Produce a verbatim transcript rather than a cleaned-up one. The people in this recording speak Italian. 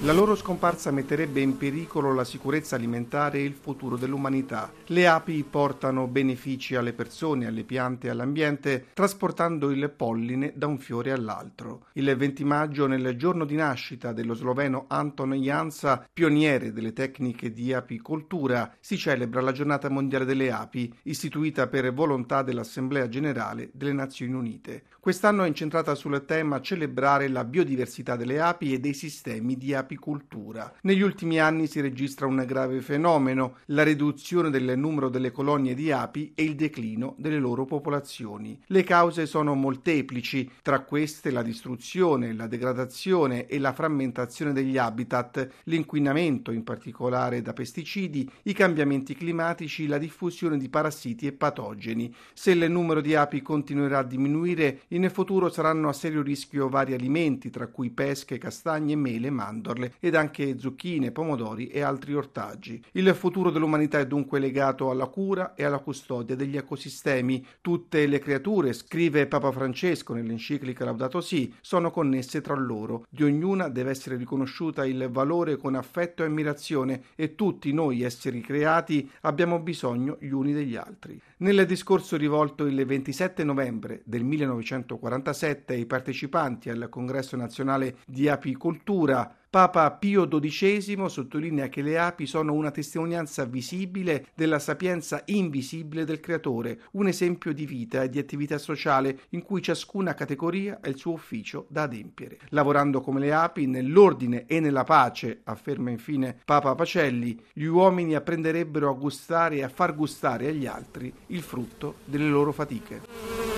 La loro scomparsa metterebbe in pericolo la sicurezza alimentare e il futuro dell'umanità. Le api portano benefici alle persone, alle piante e all'ambiente, trasportando il polline da un fiore all'altro. Il venti maggio, nel giorno di nascita dello sloveno Anton Jansa, pioniere delle tecniche di apicoltura, si celebra la Giornata Mondiale delle Api, istituita per volontà dell'Assemblea Generale delle Nazioni Unite. Quest'anno è incentrata sul tema celebrare la biodiversità delle api e dei sistemi di apicoltura. Negli ultimi anni si registra un grave fenomeno, la riduzione del numero delle colonie di api e il declino delle loro popolazioni. Le cause sono molteplici, tra queste la distruzione, la degradazione e la frammentazione degli habitat, l'inquinamento in particolare da pesticidi, i cambiamenti climatici, la diffusione di parassiti e patogeni. Se il numero di api continuerà a diminuire, in futuro saranno a serio rischio vari alimenti, tra cui pesche, castagne, mele, mandorle ed anche zucchine, pomodori e altri ortaggi. Il futuro dell'umanità è dunque legato alla cura e alla custodia degli ecosistemi. Tutte le creature, scrive Papa Francesco nell'enciclica Laudato Si, sono connesse tra loro. Di ognuna deve essere riconosciuta il valore con affetto e ammirazione e tutti noi esseri creati abbiamo bisogno gli uni degli altri. Nel discorso rivolto il ventisette novembre del millenovecentoquarantasette ai partecipanti al Congresso Nazionale di Apicoltura, Papa Pio dodicesimo sottolinea che le api sono una testimonianza visibile della sapienza invisibile del Creatore, un esempio di vita e di attività sociale in cui ciascuna categoria ha il suo ufficio da adempiere. Lavorando come le api, nell'ordine e nella pace, afferma infine Papa Pacelli, gli uomini apprenderebbero a gustare e a far gustare agli altri il frutto delle loro fatiche.